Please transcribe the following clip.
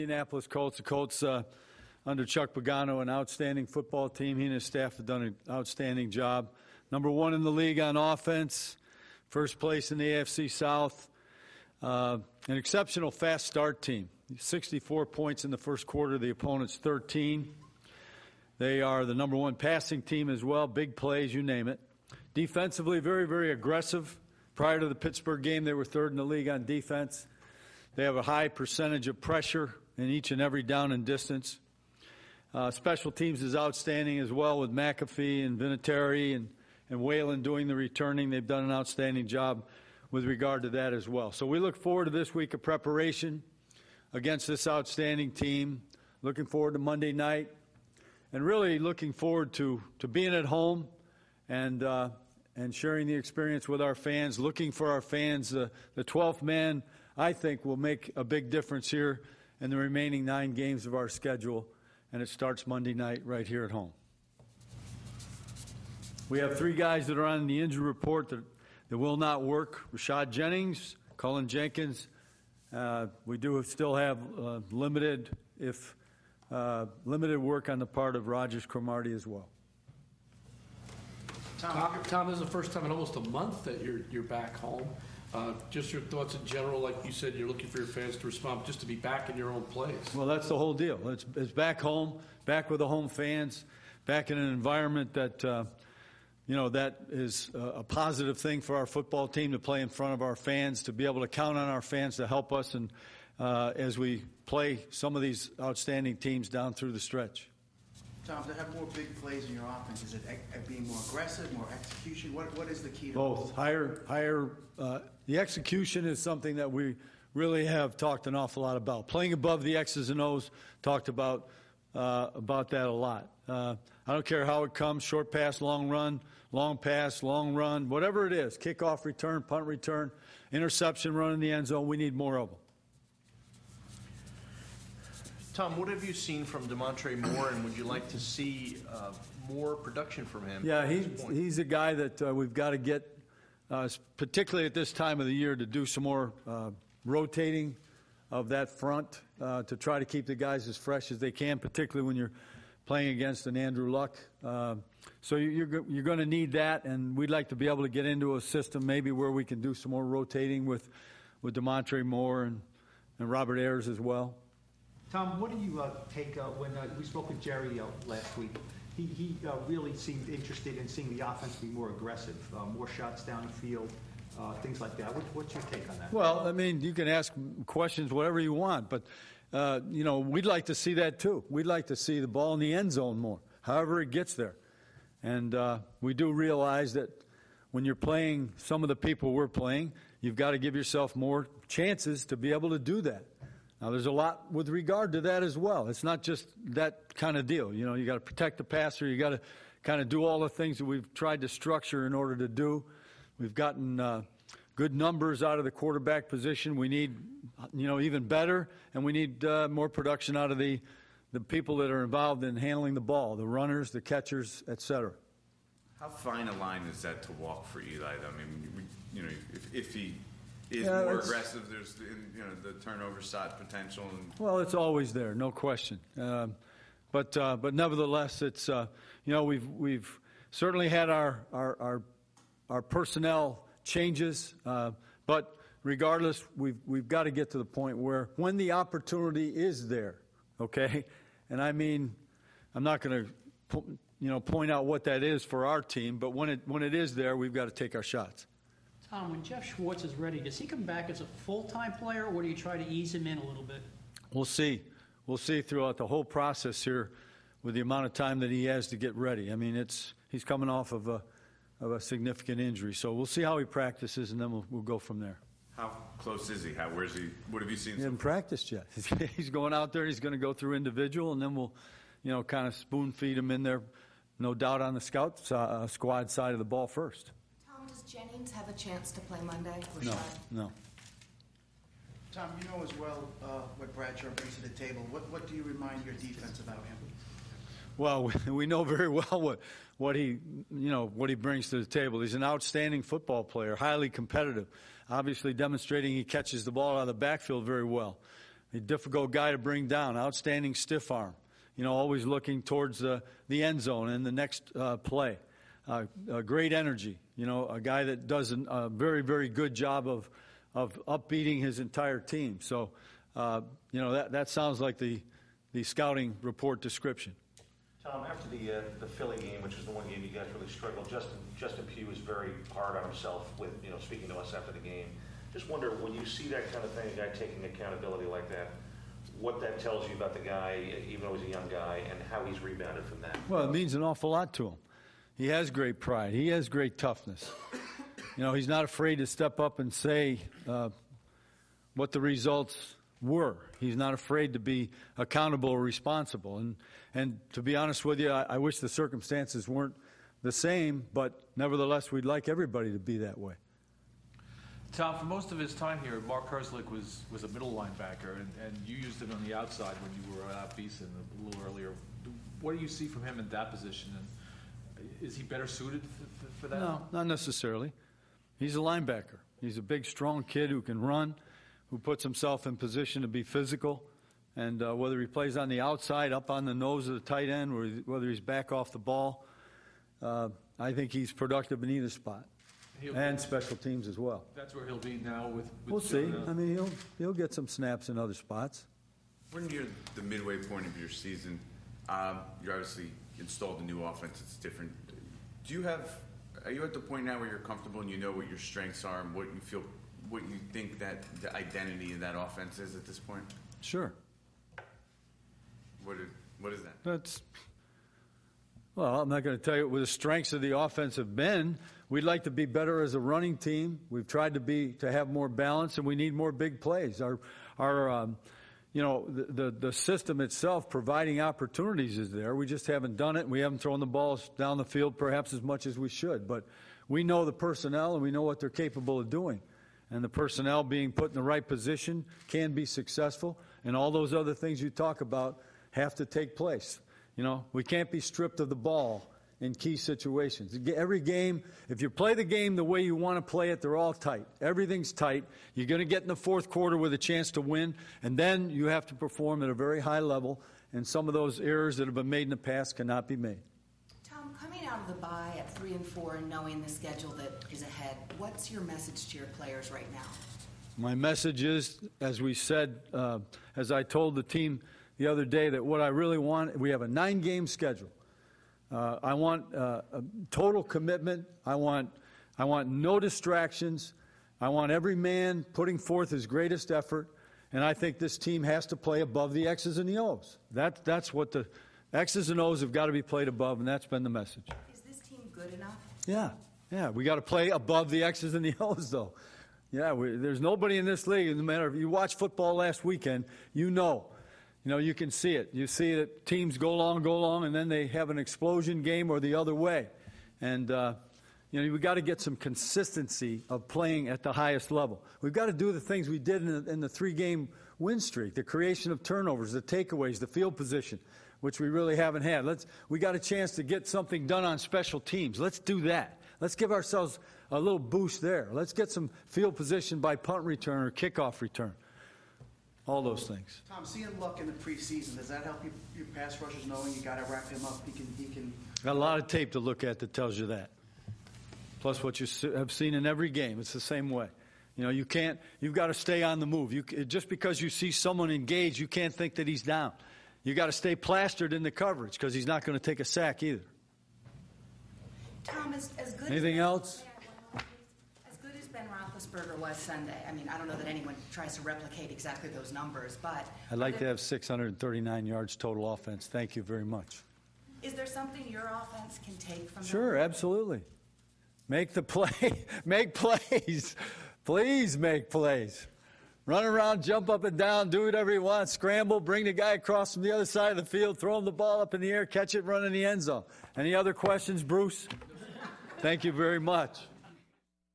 Indianapolis Colts. The Colts, under Chuck Pagano, an outstanding football team. He and his staff have done an outstanding job. Number one in the league on offense, first place in the AFC South. An exceptional fast start team. 64 points in the first quarter, the opponent's 13. They are the number one passing team as well, big plays, you name it. Defensively, very, very aggressive. Prior to the Pittsburgh game, they were third in the league on defense. They have a high percentage of pressure in each and every down and distance. Special teams is outstanding as well with McAfee and Vinatieri and Whalen doing the returning. They've done an outstanding job with regard to that as well. So we look forward to this week of preparation against this outstanding team. Looking forward to Monday night and really looking forward to being at home and sharing the experience with our fans, looking for our fans. The 12th man, I think, will make a big difference here in the remaining 9 games of our schedule, and it starts Monday night right here at home. We have 3 guys that are on the injury report that will not work. Rashad Jennings, Cullen Jenkins. We do still have limited work on the part of Rogers Cromartie as well. Tom, this is the first time in almost a month that you're back home. Just your thoughts in general, like you said, you're looking for your fans to respond, just to be back in your own place. Well, that's the whole deal. It's back home, back with the home fans, back in an environment that, that is a positive thing for our football team to play in front of our fans, to be able to count on our fans to help us and as we play some of these outstanding teams down through the stretch. Tom, to have more big plays in your offense, is it being more aggressive, more execution? What is the key to both? Higher. The execution is something that we really have talked an awful lot about. Playing above the X's and O's, talked about that a lot. I don't care how it comes, short pass, long run, long pass, long run, whatever it is, kickoff return, punt return, interception, run in the end zone, we need more of them. Tom, what have you seen from Demontre Moore, and would you like to see more production from him? Yeah, he's a guy that we've got to get, particularly at this time of the year, to do some more rotating of that front to try to keep the guys as fresh as they can, particularly when you're playing against an Andrew Luck. So you're going to need that, and we'd like to be able to get into a system maybe where we can do some more rotating with Demontre Moore and Robert Ayers as well. Tom, what do you take when we spoke with Jerry last week? He really seemed interested in seeing the offense be more aggressive, more shots down the field, things like that. What's your take on that? Well, I mean, you can ask questions whatever you want, but, we'd like to see that too. We'd like to see the ball in the end zone more, however it gets there. And we do realize that when you're playing some of the people we're playing, you've got to give yourself more chances to be able to do that. Now, there's a lot with regard to that as well. It's not just that kind of deal. You got to protect the passer. You got to kind of do all the things that we've tried to structure in order to do. We've gotten good numbers out of the quarterback position. We need, even better, and we need more production out of the people that are involved in handling the ball, the runners, the catchers, et cetera. How fine a line is that to walk for Eli? I mean, if he is more aggressive, there's the turnover shot potential. Well, it's always there, no question. But nevertheless, it's we've certainly had our personnel changes, but regardless, we've got to get to the point where when the opportunity is there, okay, and I mean, I'm not going to point out what that is for our team, but when it is there, we've got to take our shots. Tom, when Jeff Schwartz is ready, does he come back as a full-time player, or do you try to ease him in a little bit? We'll see. We'll see throughout the whole process here with the amount of time that he has to get ready. I mean, he's coming off of a significant injury. So we'll see how he practices, and then we'll go from there. How close is he? Where's he? What have you seen? He hasn't practiced yet. He's going out there. He's going to go through individual, and then we'll, kind of spoon feed him in there, no doubt on the scout squad side of the ball first. Does Jennings have a chance to play Monday? No. Tom, you know as well what Bradshaw brings to the table. What do you remind your defense about him? Well, we know very well what he brings to the table. He's an outstanding football player, highly competitive, obviously demonstrating he catches the ball out of the backfield very well. A difficult guy to bring down. Outstanding stiff arm. Always looking towards the end zone and the next play. Great energy. A guy that does a very, very good job of upbeating his entire team. So, that sounds like the scouting report description. Tom, after the Philly game, which is the one game you guys really struggled, Justin Pugh was very hard on himself with speaking to us after the game. Just wonder, when you see that kind of thing, a guy taking accountability like that, what that tells you about the guy, even though he's a young guy, and how he's rebounded from that. Well, it means an awful lot to him. He has great pride. He has great toughness. He's not afraid to step up and say what the results were. He's not afraid to be accountable or responsible. And to be honest with you, I wish the circumstances weren't the same, but nevertheless, we'd like everybody to be that way. Tom, for most of his time here, Mark Herzlich was a middle linebacker, and you used him on the outside when you were at Beeson a little earlier. What do you see from him in that position, and is he better suited for that? No, not necessarily. He's a linebacker. He's a big, strong kid who can run, who puts himself in position to be physical, and whether he plays on the outside, up on the nose of the tight end, or whether he's back off the ball, I think he's productive in either spot. And special teams as well. That's where he'll be now with we'll see. I mean, he'll get some snaps in other spots. We're near the midway point of your season. You obviously installed a new offense. It's different. Are you at the point now where you're comfortable and you know what your strengths are and what you think that the identity of that offense is at this point? Sure. What is that? Well, I'm not going to tell you what the strengths of the offense have been. We'd like to be better as a running team. We've tried to have more balance, and we need more big plays. The system itself providing opportunities is there. We just haven't done it. We haven't thrown the balls down the field perhaps as much as we should. But we know the personnel, and we know what they're capable of doing. And the personnel being put in the right position can be successful. And all those other things you talk about have to take place. We can't be stripped of the ball in key situations. Every game, if you play the game the way you want to play it, they're all tight. Everything's tight. You're going to get in the fourth quarter with a chance to win, and then you have to perform at a very high level, and some of those errors that have been made in the past cannot be made. Tom, coming out of the bye at 3-4 and knowing the schedule that is ahead, what's your message to your players right now? My message is, as we said, as I told the team the other day, that what I really want, we have a 9-game schedule. I want a total commitment. I want no distractions. I want every man putting forth his greatest effort. And I think this team has to play above the X's and the O's. That's what the X's and O's have got to be played above, and that's been the message. Is this team good enough? Yeah. We got to play above the X's and the O's, though. Yeah, there's nobody in this league, no matter if you watched football last weekend, you can see it. You see that teams go long, and then they have an explosion game or the other way. And, we've got to get some consistency of playing at the highest level. We've got to do the things we did in the 3-game win streak, the creation of turnovers, the takeaways, the field position, which we really haven't had. We got a chance to get something done on special teams. Let's do that. Let's give ourselves a little boost there. Let's get some field position by punt return or kickoff return. All those things. Tom, seeing Luck in the preseason, does that help your pass rushers knowing you got to wrap him up? He can. Got a lot of tape to look at that tells you that. Plus what you have seen in every game, it's the same way. You've got to stay on the move. Just because you see someone engaged, you can't think that he's down. You got to stay plastered in the coverage because he's not going to take a sack either. Tom, as good Anything as else? As good as Ben Roethlisberger was Sunday, I mean, I don't know that anyone tries to replicate exactly those numbers, but I'd like to have 639 yards total offense. Thank you very much. Is there something your offense can take from Sure, them? absolutely. Make the play. Make plays. Please make plays. Run around, jump up and down, do whatever you want, scramble, bring the guy across from the other side of the field, throw him the ball up in the air, catch it, run in the end zone. Any other questions, Bruce? Thank you very much.